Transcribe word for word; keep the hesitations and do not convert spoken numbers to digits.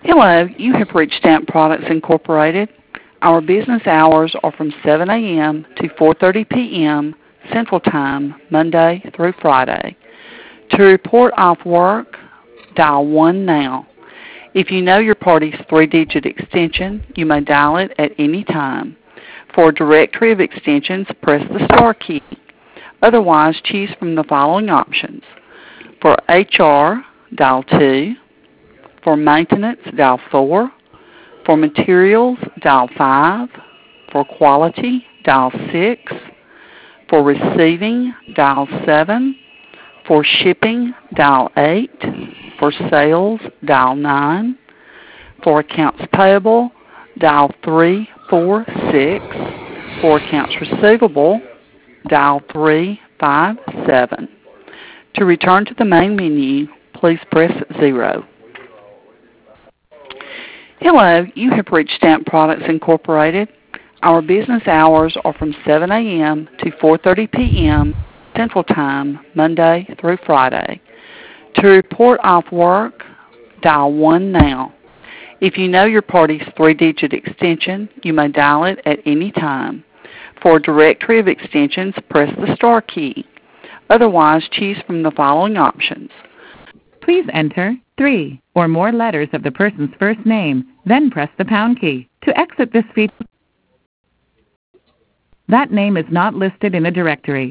Hello, you have reached Stamp Products Incorporated. Our business hours are from seven A M to four thirty P M Central Time, Monday through Friday. To report off work, dial one now. If you know your party's three-digit extension, you may dial it at any time. For a directory of extensions, press the star key. Otherwise, choose from the following options. For H R, dial two. For maintenance, dial four. For materials, dial five. For quality, dial six. For receiving, dial seven. For shipping, dial eight. For sales, dial nine. For accounts payable, dial three four six. For accounts receivable, dial three five seven. To return to the main menu, please press zero. Hello, you have reached Stamp Products Incorporated. Our business hours are from seven A M to four thirty P M Central Time, Monday through Friday. To report off work, dial one now. If you know your party's three-digit extension, you may dial it at any time. For a directory of extensions, press the star key. Otherwise, choose from the following options. Please enter three or more letters of the person's first name, then press the pound key. To exit this feature, that name is not listed in a directory.